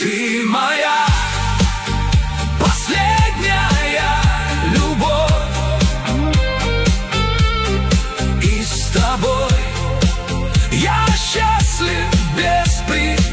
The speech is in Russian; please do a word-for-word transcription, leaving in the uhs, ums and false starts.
Ты моя последняя любовь, и с тобой я счастлив без предела.